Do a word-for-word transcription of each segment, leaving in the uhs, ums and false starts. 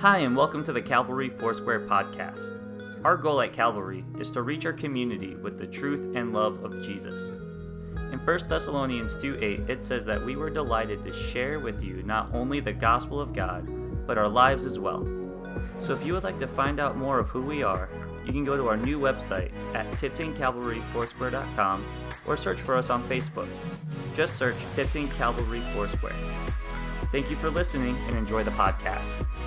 Hi, and welcome to the Calvary Foursquare podcast. Our goal at Calvary is to reach our community with the truth and love of Jesus. In First Thessalonians two eight, it says that we were delighted to share with you not only the gospel of God, but our lives as well. So if you would like to find out more of who we are, you can go to our new website at tipton calvary foursquare dot com or search for us on Facebook. Just search Tipton Calvary Foursquare. Thank you for listening and enjoy the podcast.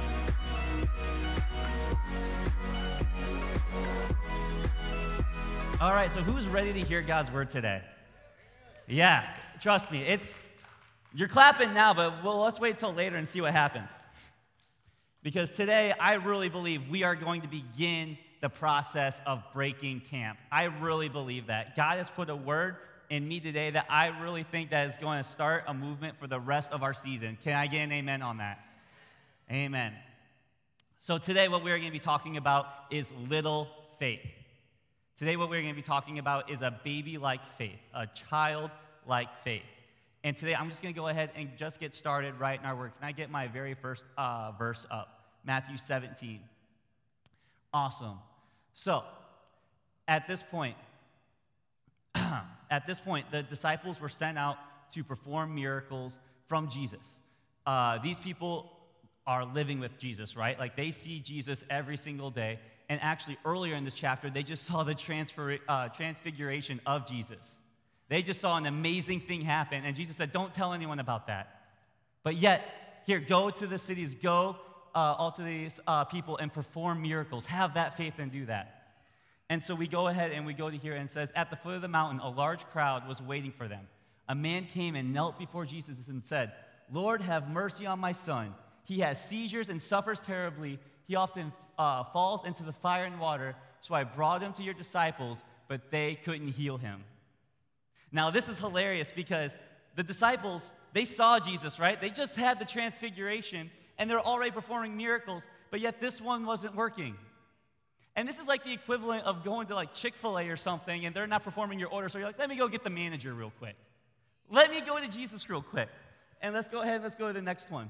All right, so who's ready to hear God's word today? Yeah, trust me, it's you're clapping now, but well, let's wait till later and see what happens. Because today, I really believe we are going to begin the process of breaking camp. I really believe that. God has put a word in me today that I really think that is going to start a movement for the rest of our season. Can I get an amen on that? Amen. So today, what we're going to be talking about is little faith. Today, what we're going to be talking about is a baby-like faith, a child-like faith. And today, I'm just going to go ahead and just get started right in our word. Can I get my very first uh, verse up? Matthew seventeen. Awesome. So, at this point, at this point, the disciples were sent out to perform miracles from Jesus. Uh, these people are living with Jesus, right? Like, they see Jesus every single day. And actually, earlier in this chapter, they just saw the transfer, uh, transfiguration of Jesus. They just saw an amazing thing happen, and Jesus said, don't tell anyone about that. But yet, here, go to the cities, go uh, all to these uh, people and perform miracles. Have that faith and do that. And so we go ahead and we go to here, and it says, at the foot of the mountain, a large crowd was waiting for them. A man came and knelt before Jesus and said, Lord, have mercy on my son. He has seizures and suffers terribly. He often uh, falls into the fire and water, so I brought him to your disciples, but they couldn't heal him. Now, this is hilarious because the disciples, they saw Jesus, right? They just had the transfiguration, and they're already performing miracles, but yet this one wasn't working. And this is like the equivalent of going to like Chick-fil-A or something, and they're not performing your order, so you're like, let me go get the manager real quick. Let me go to Jesus real quick. And let's go ahead and let's go to the next one.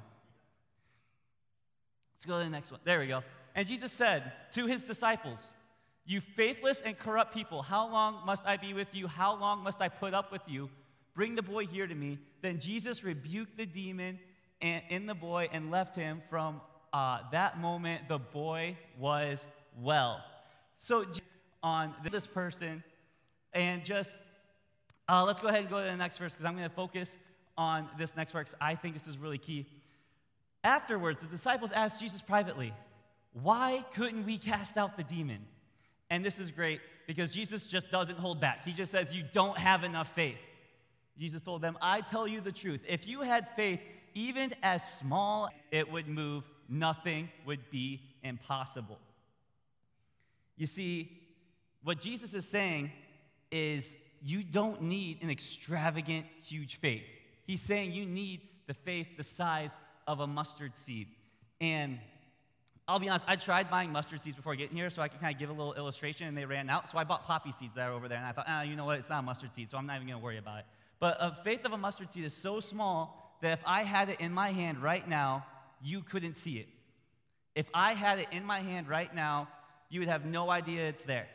Let's go to the next one. There we go. And Jesus said to his disciples, you faithless and corrupt people, how long must I be with you? How long must I put up with you? Bring the boy here to me. Then Jesus rebuked the demon in the boy and left him. From uh, that moment, the boy was well. So on this person, and just, uh, let's go ahead and go to the next verse, because I'm going to focus on this next verse. I think this is really key. Afterwards, the disciples asked Jesus privately, why couldn't we cast out the demon? And this is great because Jesus just doesn't hold back. He just says, you don't have enough faith. Jesus told them, I tell you the truth. If you had faith, even as small, it would move. Nothing would be impossible. You see, what Jesus is saying is you don't need an extravagant, huge faith. He's saying you need the faith the size of a mustard seed. And I'll be honest, I tried buying mustard seeds before getting here so I could kind of give a little illustration, and they ran out. So I bought poppy seeds that are over there, and I thought, ah, you know what, it's not a mustard seed, so I'm not even going to worry about it. But a faith of a mustard seed is so small that if I had it in my hand right now, you couldn't see it. If I had it in my hand right now, you would have no idea it's there.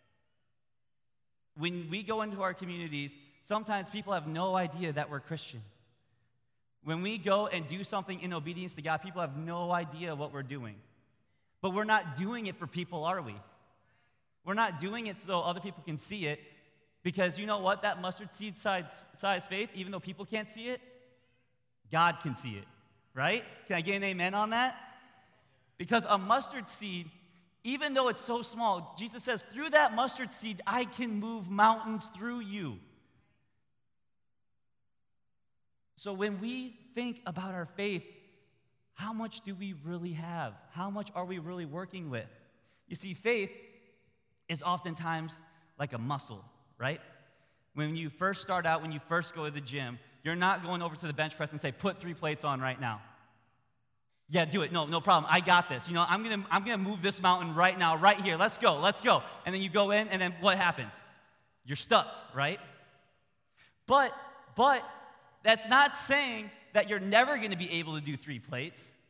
When we go into our communities, sometimes people have no idea that we're Christian. When we go and do something in obedience to God, people have no idea what we're doing. But we're not doing it for people, are we? We're not doing it so other people can see it, because you know what? That mustard seed size, size faith, even though people can't see it, God can see it, right? Can I get an amen on that? Because a mustard seed, even though it's so small, Jesus says, through that mustard seed, I can move mountains through you. So when we think about our faith, how much do we really have? How much are we really working with? You see, faith is oftentimes like a muscle, right? When you first start out, when you first go to the gym, you're not going over to the bench press and say, put three plates on right now. Yeah, do it. No, no problem. I got this. You know, I'm gonna, I'm gonna move this mountain right now, right here. Let's go, let's go. And then you go in, and then what happens? You're stuck, right? But, but, that's not saying that you're never going to be able to do three plates.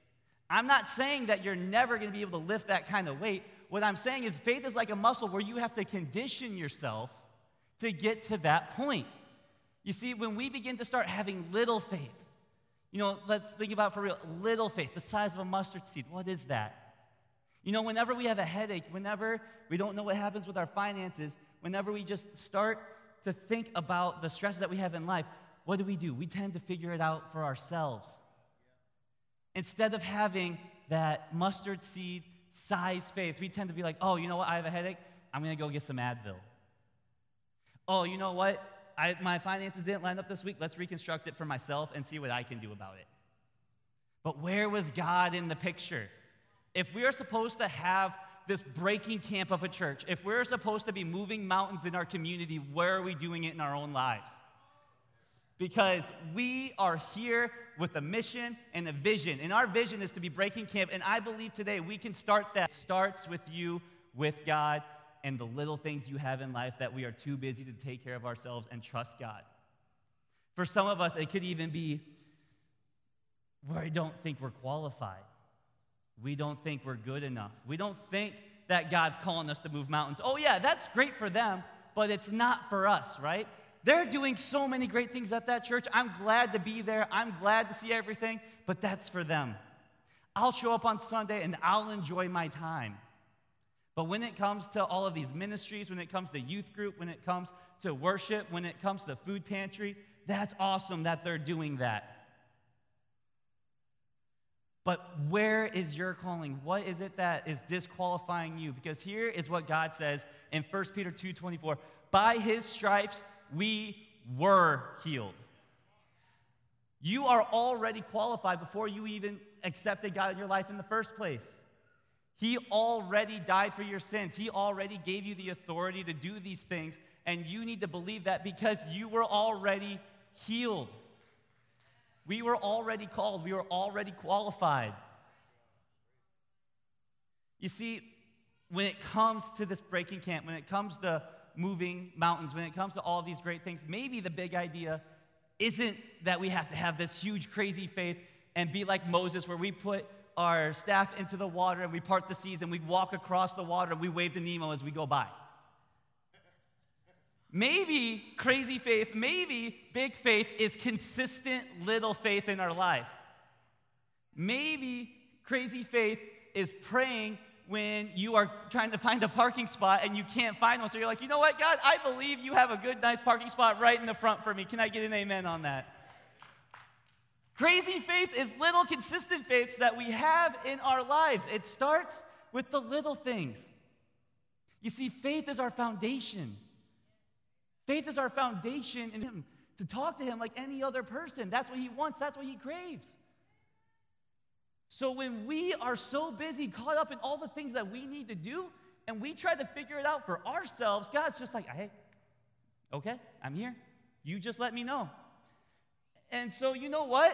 I'm not saying that you're never going to be able to lift that kind of weight. What I'm saying is faith is like a muscle where you have to condition yourself to get to that point. You see, when we begin to start having little faith, you know, let's think about for real, little faith, the size of a mustard seed. What is that? You know, whenever we have a headache, whenever we don't know what happens with our finances, whenever we just start to think about the stresses that we have in life, what do we do? We tend to figure it out for ourselves. Instead of having that mustard seed size faith, we tend to be like, oh, you know what? I have a headache. I'm going to go get some Advil. Oh, you know what? I, my finances didn't line up this week. Let's reconstruct it for myself and see what I can do about it. But where was God in the picture? If we are supposed to have this breaking camp of a church, if we're supposed to be moving mountains in our community, where are we doing it in our own lives? Because we are here with a mission and a vision. And our vision is to be breaking camp. And I believe today we can start that. It starts with you, with God, and the little things you have in life that we are too busy to take care of ourselves and trust God. For some of us, it could even be where we don't think we're qualified. We don't think we're good enough. We don't think that God's calling us to move mountains. Oh yeah, that's great for them, but it's not for us, right? They're doing so many great things at that church. I'm glad to be there. I'm glad to see everything, but that's for them. I'll show up on Sunday and I'll enjoy my time. But when it comes to all of these ministries, when it comes to youth group, when it comes to worship, when it comes to food pantry, that's awesome that they're doing that. But where is your calling? What is it that is disqualifying you? Because here is what God says in First Peter two twenty-four. By his stripes we were healed. You are already qualified before you even accepted God in your life in the first place. He already died for your sins. He already gave you the authority to do these things, and you need to believe that because you were already healed. We were already called. We were already qualified. You see, when it comes to this breaking camp, when it comes to moving mountains, when it comes to all these great things, maybe the big idea isn't that we have to have this huge, crazy faith and be like Moses, where we put our staff into the water and we part the seas and we walk across the water and we wave to Nemo as we go by. Maybe crazy faith, maybe big faith is consistent little faith in our life. Maybe crazy faith is praying when you are trying to find a parking spot and you can't find one. So you're like, you know what, God, I believe you have a good, nice parking spot right in the front for me. Can I get an amen on that? Crazy faith is little consistent faiths that we have in our lives. It starts with the little things. You see, faith is our foundation. Faith is our foundation in Him, to talk to Him like any other person. That's what He wants. That's what He craves. So when we are so busy, caught up in all the things that we need to do, and we try to figure it out for ourselves, God's just like, hey, okay, I'm here. You just let me know. And so you know what?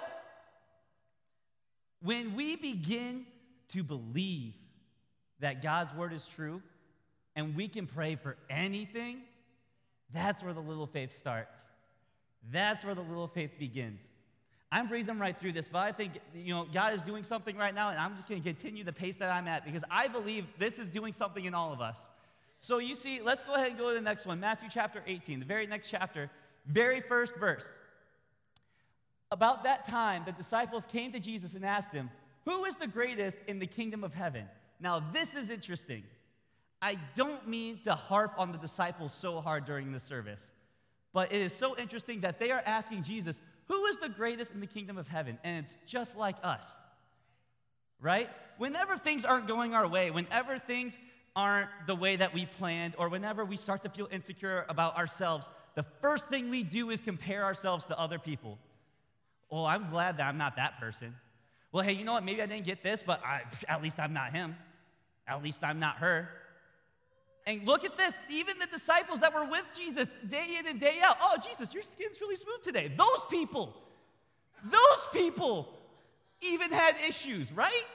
When we begin to believe that God's word is true, and we can pray for anything, that's where the little faith starts. That's where the little faith begins. I'm breezing right through this, but I think, you know, God is doing something right now, and I'm just going to continue the pace that I'm at because I believe this is doing something in all of us. So you see, let's go ahead and go to the next one, Matthew chapter eighteen, the very next chapter, very first verse. About that time, the disciples came to Jesus and asked him, who is the greatest in the kingdom of heaven? Now, this is interesting. I don't mean to harp on the disciples so hard during this service, but it is so interesting that they are asking Jesus, who is the greatest in the kingdom of heaven? And it's just like us, right? Whenever things aren't going our way, whenever things aren't the way that we planned, or whenever we start to feel insecure about ourselves, the first thing we do is compare ourselves to other people. Oh, I'm glad that I'm not that person. Well, hey, you know what? Maybe I didn't get this, but I, at least I'm not him. At least I'm not her. And look at this. Even the disciples that were with Jesus day in and day out. Oh, Jesus, your skin's really smooth today. Those people, those people even had issues, right?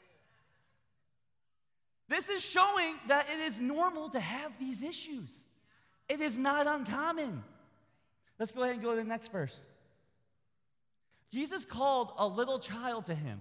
This is showing that it is normal to have these issues. It is not uncommon. Let's go ahead and go to the next verse. Jesus called a little child to him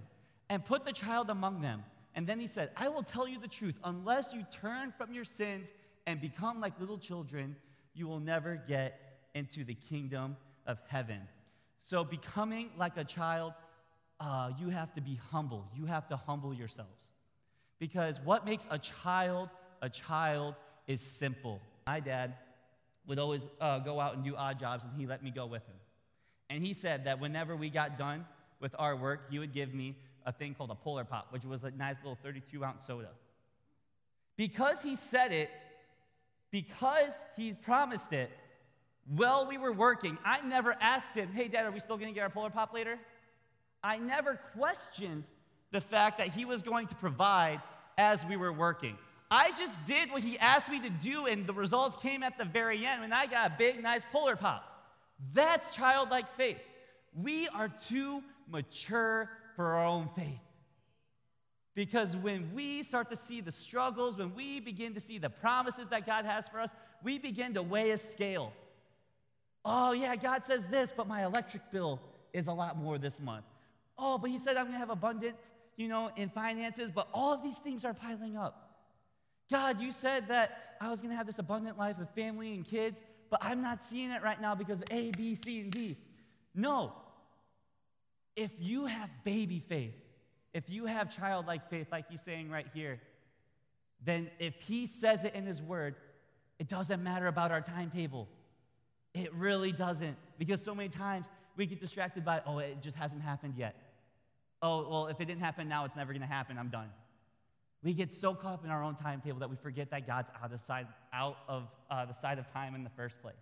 and put the child among them. And then he said, I will tell you the truth. Unless you turn from your sins and become like little children, you will never get into the kingdom of heaven. So becoming like a child, uh, you have to be humble. You have to humble yourselves. Because what makes a child a child is simple. My dad would always uh, go out and do odd jobs, and he let me go with him. And he said that whenever we got done with our work, he would give me a thing called a Polar Pop, which was a nice little thirty-two ounce soda. Because he said it, because he promised it, while we were working, I never asked him, hey, Dad, are we still going to get our Polar Pop later? I never questioned the fact that he was going to provide as we were working. I just did what he asked me to do, and the results came at the very end when I got a big, nice Polar Pop. That's childlike faith. We are too mature for our own faith. Because when we start to see the struggles, when we begin to see the promises that God has for us, we begin to weigh a scale. Oh, yeah, God says this, but my electric bill is a lot more this month. Oh, but he said I'm going to have abundance, you know, in finances, but all of these things are piling up. God, you said that I was going to have this abundant life with family and kids, but I'm not seeing it right now because of A, B, C, and D. No. If you have baby faith, if you have childlike faith, like he's saying right here, then if he says it in his word, it doesn't matter about our timetable. It really doesn't. Because so many times we get distracted by, oh, it just hasn't happened yet. Oh, well, if it didn't happen now, it's never going to happen. I'm done. We get so caught up in our own timetable that we forget that God's out of, side, out of uh, the side of time in the first place.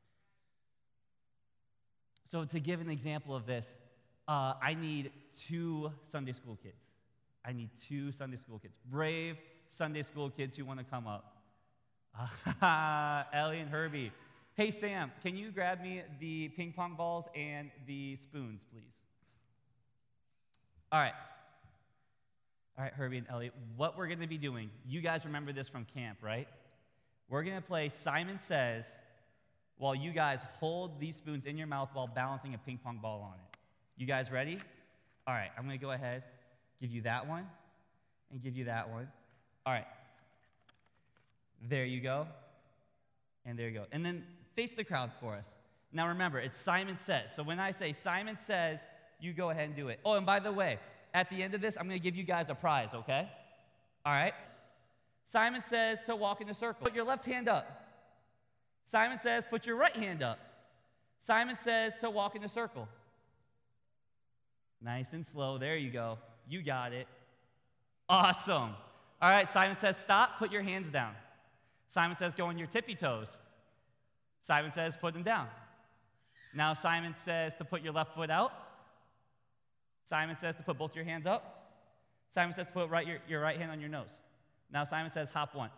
So to give an example of this, uh, I need two Sunday school kids. I need two Sunday school kids. Brave Sunday school kids who want to come up. Ellie and Herbie. Hey, Sam, can you grab me the ping pong balls and the spoons, please? All right. All right, Herbie and Elliot, what we're going to be doing, you guys remember this from camp, right? We're going to play Simon Says while you guys hold these spoons in your mouth while balancing a ping pong ball on it. You guys ready? All right, I'm going to go ahead, give you that one, and give you that one. All right. There you go. And there you go. And then face the crowd for us. Now remember, it's Simon Says. So when I say Simon Says, you go ahead and do it. Oh, and by the way, at the end of this, I'm going to give you guys a prize, okay? All right? Simon says to walk in a circle. Put your left hand up. Simon says, put your right hand up. Simon says to walk in a circle. Nice and slow. There you go. You got it. Awesome. All right, Simon says, stop. Put your hands down. Simon says, go on your tippy toes. Simon says, put them down. Now Simon says to put your left foot out. Simon says to put both your hands up. Simon says to put right, your, your right hand on your nose. Now Simon says hop once.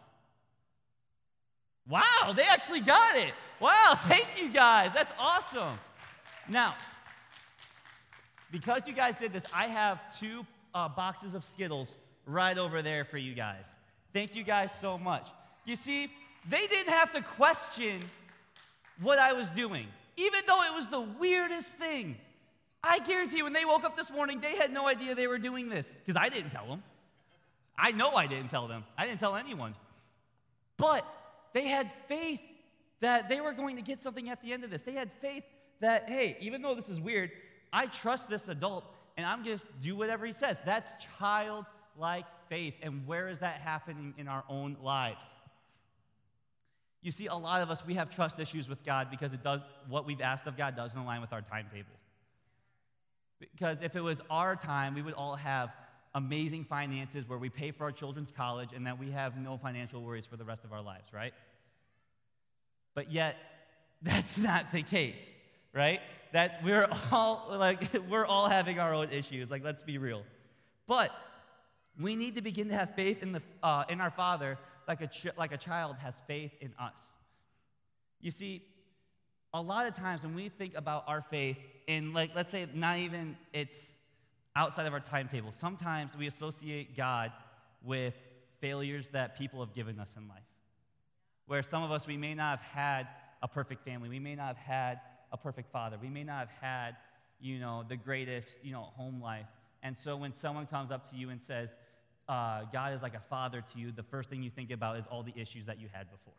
Wow, they actually got it. Wow, thank you guys. That's awesome. Now, because you guys did this, I have two uh, boxes of Skittles right over there for you guys. Thank you guys so much. You see, they didn't have to question what I was doing, even though it was the weirdest thing. I guarantee you, when they woke up this morning, they had no idea they were doing this, because I didn't tell them. I know I didn't tell them. I didn't tell anyone. But they had faith that they were going to get something at the end of this. They had faith that, hey, even though this is weird, I trust this adult, and I'm just do whatever he says. That's childlike faith. And where is that happening in our own lives? You see, a lot of us, we have trust issues with God because it does what we've asked of God doesn't align with our timetable. Because if it was our time, we would all have amazing finances where we pay for our children's college and that we have no financial worries for the rest of our lives, right? But yet, that's not the case, right? That we're all like we're all having our own issues. Like, let's be real. But we need to begin to have faith in the uh, in our Father, like a ch- like a child has faith in us. You see, a lot of times when we think about our faith, and like let's say not even it's outside of our timetable, sometimes we associate God with failures that people have given us in life. Where some of us, we may not have had a perfect family, we may not have had a perfect father, we may not have had, you know, the greatest, you know, home life, And so when someone comes up to you and says, uh, God is like a father to you, the first thing you think about is all the issues that you had before.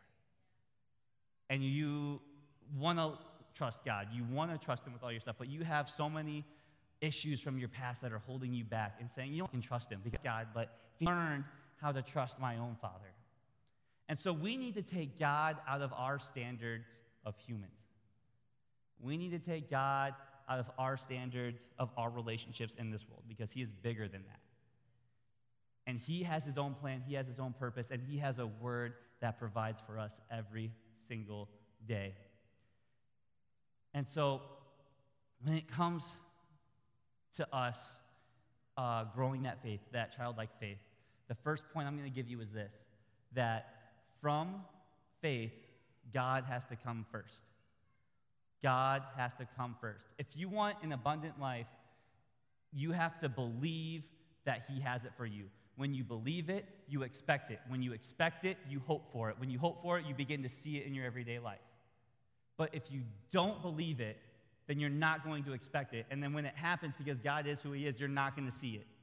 And you want to trust God. You want to trust him with all your stuff, but you have so many issues from your past that are holding you back and saying, you don't can trust him because God, but I learned how to trust my own father. And so we need to take God out of our standards of humans. We need to take God out of our standards of our relationships in this world because he is bigger than that. And he has his own plan, he has his own purpose, and he has a word that provides for us every single day. And so when it comes to us uh, growing that faith, that childlike faith, the first point I'm going to give you is this, that from faith, God has to come first. God has to come first. If you want an abundant life, you have to believe that he has it for you. When you believe it, you expect it. When you expect it, you hope for it. When you hope for it, you begin to see it in your everyday life. But if you don't believe it, then you're not going to expect it. And then when it happens, because God is who he is, you're not going to see it.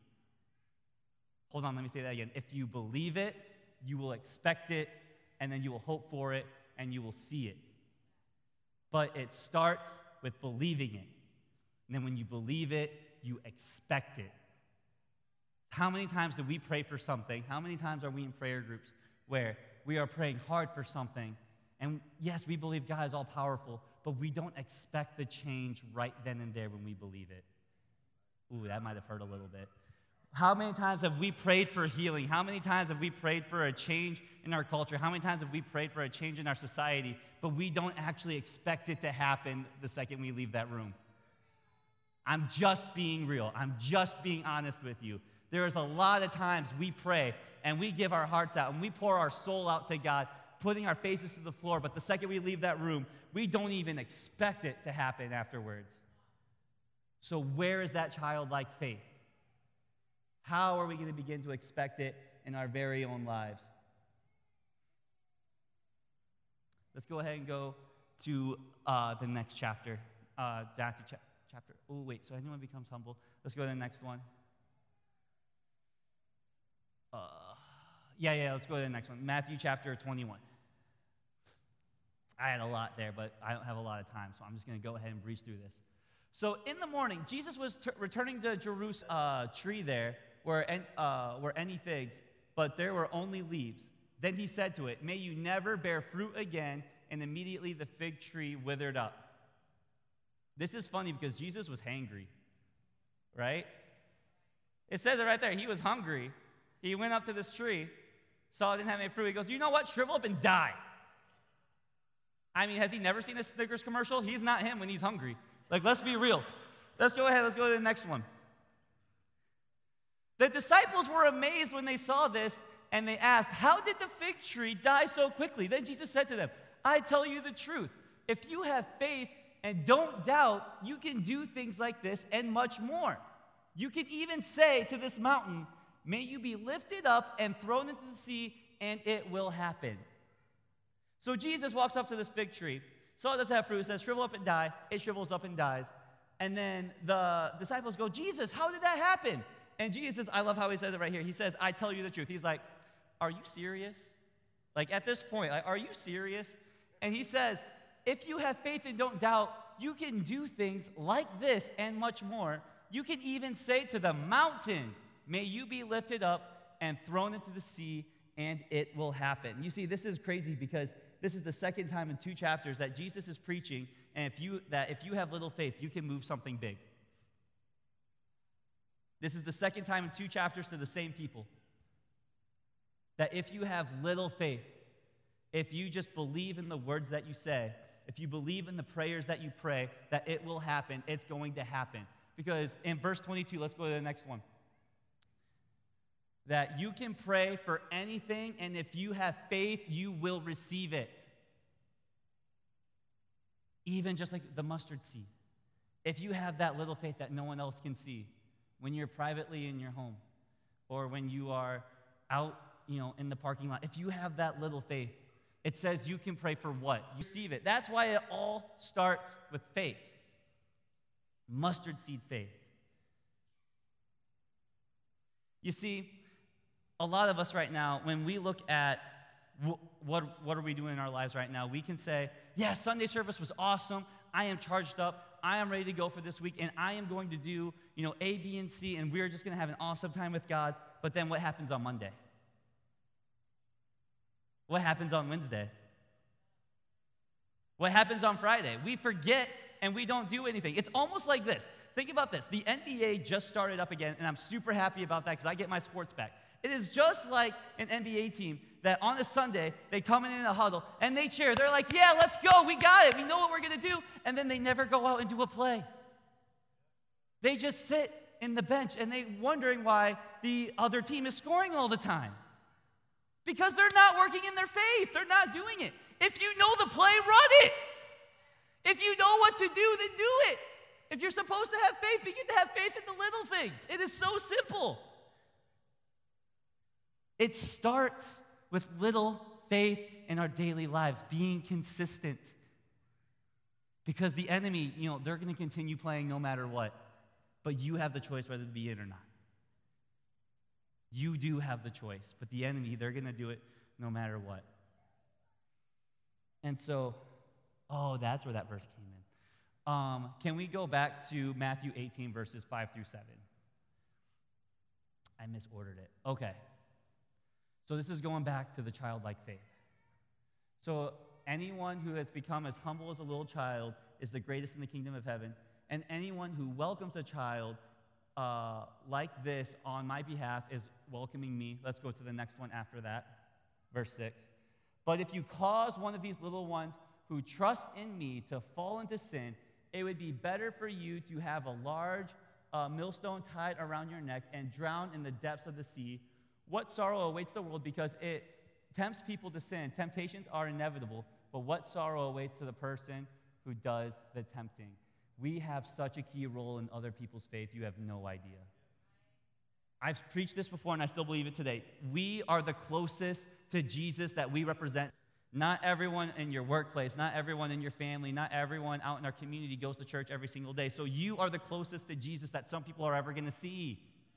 Hold on, let me say that again. If you believe it, you will expect it, and then you will hope for it, and you will see it. But it starts with believing it. And then when you believe it, you expect it. How many times do we pray for something? How many times are we in prayer groups where we are praying hard for something? And yes, we believe God is all-powerful, but we don't expect the change right then and there when we believe it. Ooh, that might have hurt a little bit. How many times have we prayed for healing? How many times have we prayed for a change in our culture? How many times have we prayed for a change in our society, but we don't actually expect it to happen the second we leave that room? I'm just being real. I'm just being honest with you. There is a lot of times we pray and we give our hearts out and we pour our soul out to God, putting our faces to the floor, but the second we leave that room, we don't even expect it to happen afterwards. So where is that childlike faith? How are we going to begin to expect it in our very own lives? Let's go ahead and go to uh, the next chapter. Uh, Matthew cha- chapter. Oh, wait. So anyone becomes humble. Let's go to the next one. Uh, yeah, yeah. Let's go to the next one. Matthew chapter twenty-one. I had a lot there, but I don't have a lot of time, so I'm just going to go ahead and breeze through this. So in the morning, Jesus was t- returning to Jerusalem, uh, tree there, were, en- uh, were any figs, but there were only leaves. Then he said to it, "May you never bear fruit again." And immediately the fig tree withered up. This is funny because Jesus was hangry, right? It says it right there. He was hungry. He went up to this tree, saw it didn't have any fruit. He goes, "You know what? Shrivel up and die." I mean, has he never seen a Snickers commercial? He's not him when he's hungry. Like, let's be real. Let's go ahead. Let's go to the next one. The disciples were amazed when they saw this, and they asked, "How did the fig tree die so quickly?" Then Jesus said to them, "I tell you the truth. If you have faith and don't doubt, you can do things like this and much more. You can even say to this mountain, 'May you be lifted up and thrown into the sea,' and it will happen." So Jesus walks up to this fig tree, saw it doesn't have fruit, says, "Shrivel up and die." It shrivels up and dies. And then the disciples go, "Jesus, how did that happen?" And Jesus, I love how he says it right here. He says, "I tell you the truth." He's like, "Are you serious?" Like at this point, like, are you serious? And he says, if you have faith and don't doubt, you can do things like this and much more. You can even say to the mountain, "May you be lifted up and thrown into the sea," and it will happen. You see, this is crazy because this is the second time in two chapters that Jesus is preaching, and if you that if you have little faith, you can move something big. This is the second time in two chapters to the same people. That if you have little faith, if you just believe in the words that you say, if you believe in the prayers that you pray, that it will happen, it's going to happen. Because in verse twenty-two, let's go to the next one. That you can pray for anything, and if you have faith, you will receive it. Even just like the mustard seed. If you have that little faith that no one else can see, when you're privately in your home, or when you are out, you know, in the parking lot, if you have that little faith, it says you can pray for what? You receive it. That's why it all starts with faith. Mustard seed faith. You see, a lot of us right now, when we look at wh- what, what are we doing in our lives right now, we can say, yeah, Sunday service was awesome. I am charged up. I am ready to go for this week, and I am going to do, you know, A, B, and C, and we're just going to have an awesome time with God. But then what happens on Monday? What happens on Wednesday? What happens on Friday? We forget and we don't do anything. It's almost like this. Think about this. The N B A just started up again, and I'm super happy about that because I get my sports back. It is just like an N B A team that on a Sunday, they come in in a huddle, and they cheer. They're like, yeah, let's go. We got it. We know what we're going to do. And then they never go out and do a play. They just sit in the bench, and they're wondering why the other team is scoring all the time. Because they're not working in their faith. They're not doing it. If you know the play, run it. If you know what to do, then do it. If you're supposed to have faith, begin to have faith in the little things. It is so simple. It starts with little faith in our daily lives, being consistent. Because the enemy, you know, they're going to continue playing no matter what. But you have the choice whether to be in or not. You do have the choice. But the enemy, they're going to do it no matter what. And so, oh, that's where that verse came in. Um, can we go back to Matthew eighteen, verses five through seven? I misordered it. Okay. So this is going back to the childlike faith. So anyone who has become as humble as a little child is the greatest in the kingdom of heaven. And anyone who welcomes a child uh, like this on my behalf is welcoming me. Let's go to the next one after that. Verse six. But if you cause one of these little ones who trust in me to fall into sin, it would be better for you to have a large uh, millstone tied around your neck and drown in the depths of the sea. What sorrow awaits the world because it tempts people to sin. Temptations are inevitable, but what sorrow awaits to the person who does the tempting. We have such a key role in other people's faith, you have no idea. I've preached this before, and I still believe it today. We are the closest to Jesus that we represent. Not everyone in your workplace, not everyone in your family, not everyone out in our community goes to church every single day. So you are the closest to Jesus that some people are ever going to see.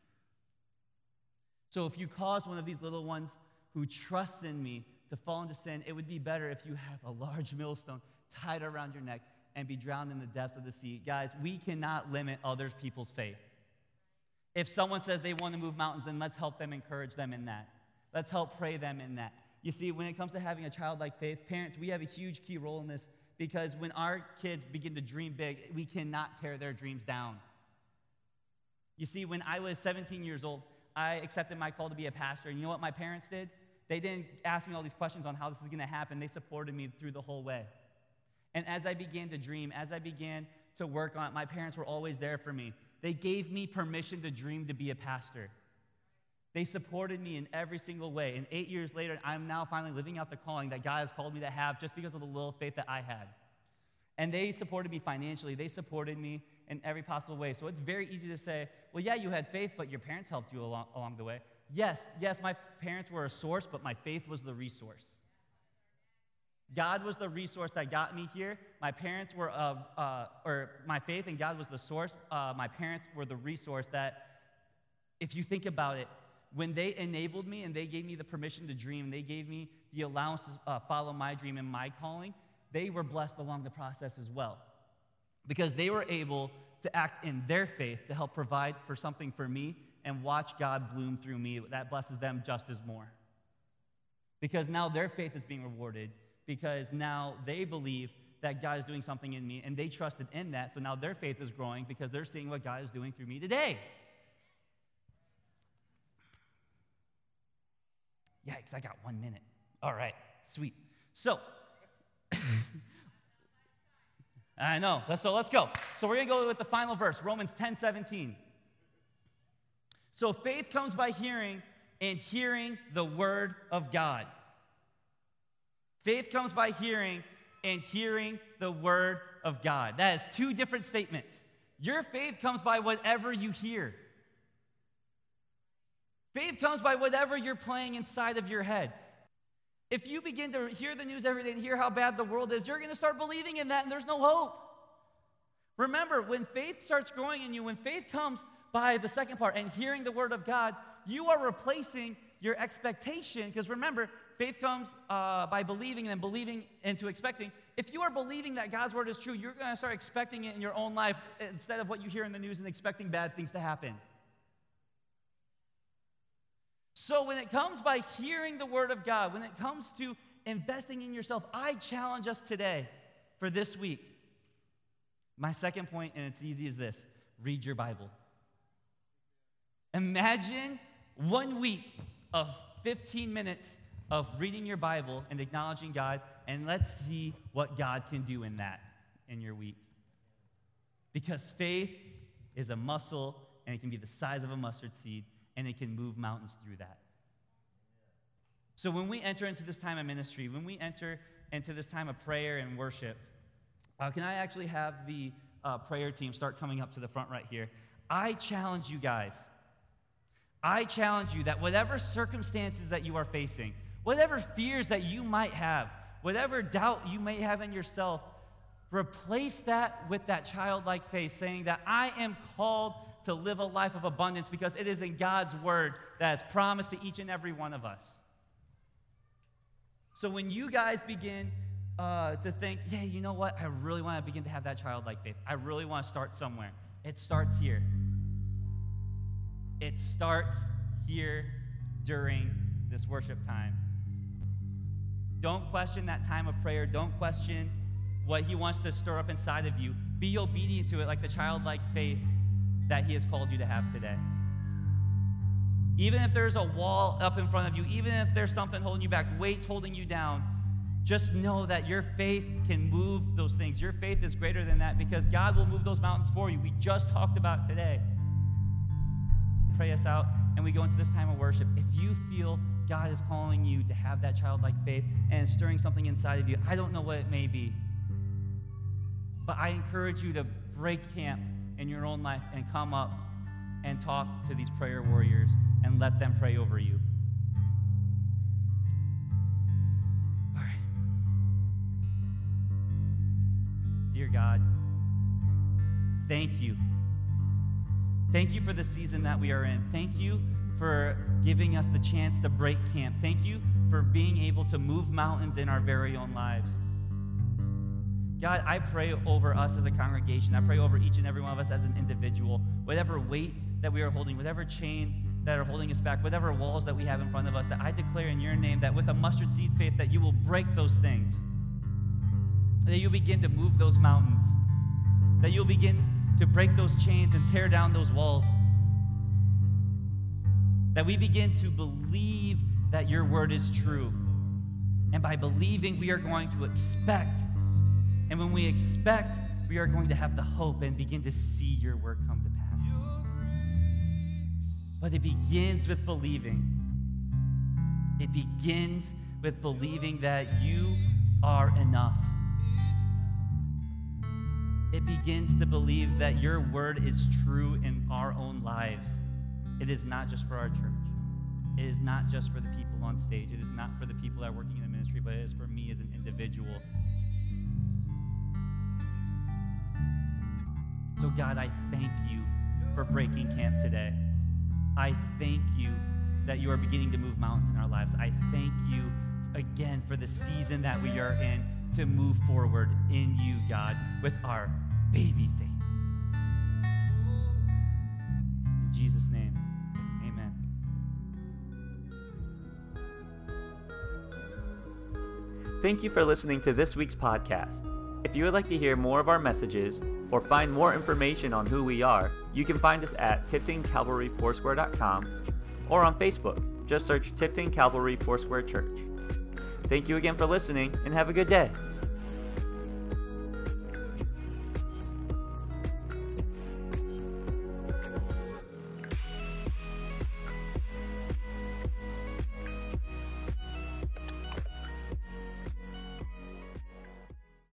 So if you cause one of these little ones who trust in me to fall into sin, it would be better if you have a large millstone tied around your neck and be drowned in the depths of the sea. Guys, we cannot limit other people's faith. If someone says they want to move mountains, then let's help them, encourage them in that. Let's help pray them in that. You see, when it comes to having a childlike faith, parents, we have a huge key role in this because when our kids begin to dream big, we cannot tear their dreams down. You see, when I was seventeen years old, I accepted my call to be a pastor. And you know what my parents did? They didn't ask me all these questions on how this is going to happen. They supported me through the whole way. And as I began to dream, as I began to work on it, my parents were always there for me. They gave me permission to dream to be a pastor. They supported me in every single way. And eight years later, I'm now finally living out the calling that God has called me to have just because of the little faith that I had. And they supported me financially. They supported me in every possible way. So it's very easy to say, well, yeah, you had faith, but your parents helped you along, along the way. Yes, yes, my parents were a source, but my faith was the resource. God was the resource that got me here. My parents were, uh, uh, or my faith and God was the source. Uh, my parents were the resource that, if you think about it, when they enabled me and they gave me the permission to dream, they gave me the allowance to uh, follow my dream and my calling, they were blessed along the process as well. Because they were able to act in their faith to help provide for something for me and watch God bloom through me. That blesses them just as more. Because now their faith is being rewarded. Because now they believe that God is doing something in me, and they trusted in that, so now their faith is growing because they're seeing what God is doing through me today. Yikes, I got one minute. All right, sweet. So, I know, so let's go. So we're going to go with the final verse, Romans ten seventeen. So faith comes by hearing, and hearing the word of God. Faith comes by hearing, and hearing the word of God. That is two different statements. Your faith comes by whatever you hear. Faith comes by whatever you're playing inside of your head. If you begin to hear the news every day and hear how bad the world is, you're going to start believing in that, and there's no hope. Remember, when faith starts growing in you, when faith comes by the second part, and hearing the word of God, you are replacing your expectation, because remember, faith comes uh, by believing, and then believing into expecting. If you are believing that God's word is true, you're going to start expecting it in your own life instead of what you hear in the news and expecting bad things to happen. So when it comes by hearing the word of God, when it comes to investing in yourself, I challenge us today for this week. My second point, and it's easy as this: read your Bible. Imagine one week of fifteen minutes of reading your Bible and acknowledging God, and let's see what God can do in that in your week. Because faith is a muscle, and it can be the size of a mustard seed, and it can move mountains through that. So when we enter into this time of ministry, when we enter into this time of prayer and worship, uh, can I actually have the uh, prayer team start coming up to the front right here? I challenge you guys. I challenge you that whatever circumstances that you are facing, whatever fears that you might have, whatever doubt you may have in yourself, replace that with that childlike faith, saying that I am called to live a life of abundance because it is in God's word that is promised to each and every one of us. So when you guys begin uh, to think, yeah, you know what, I really want to begin to have that childlike faith. I really want to start somewhere. It starts here. It starts here during this worship time. Don't question that time of prayer. Don't question what he wants to stir up inside of you. Be obedient to it like the childlike faith that he has called you to have today. Even if there's a wall up in front of you, even if there's something holding you back, weights holding you down, just know that your faith can move those things. Your faith is greater than that because God will move those mountains for you. We just talked about today. Pray us out, and we go into this time of worship. If you feel God is calling you to have that childlike faith and stirring something inside of you, I don't know what it may be, but I encourage you to break camp in your own life and come up and talk to these prayer warriors and let them pray over you. All right. Dear God, thank you. Thank you for the season that we are in. Thank you for giving us the chance to break camp. Thank you for being able to move mountains in our very own lives. God, I pray over us as a congregation. I pray over each and every one of us as an individual. Whatever weight that we are holding, whatever chains that are holding us back, whatever walls that we have in front of us, that I declare in your name that with a mustard seed faith that you will break those things. That you'll begin to move those mountains. That you'll begin to break those chains and tear down those walls. That we begin to believe that your word is true. And by believing, we are going to expect. And when we expect, we are going to have the hope and begin to see your word come to pass. But it begins with believing. It begins with believing that you are enough. It begins to believe that your word is true in our own lives. It is not just for our church. It is not just for the people on stage. It is not for the people that are working in the ministry, but it is for me as an individual. So God, I thank you for breaking camp today. I thank you that you are beginning to move mountains in our lives. I thank you again for the season that we are in to move forward in you, God, with our baby faith. In Jesus' name, amen. Thank you for listening to this week's podcast. If you would like to hear more of our messages or find more information on who we are, you can find us at tipton calvary foursquare dot com or on Facebook. Just search Tipton Calvary Foursquare Church. Thank you again for listening, and have a good day.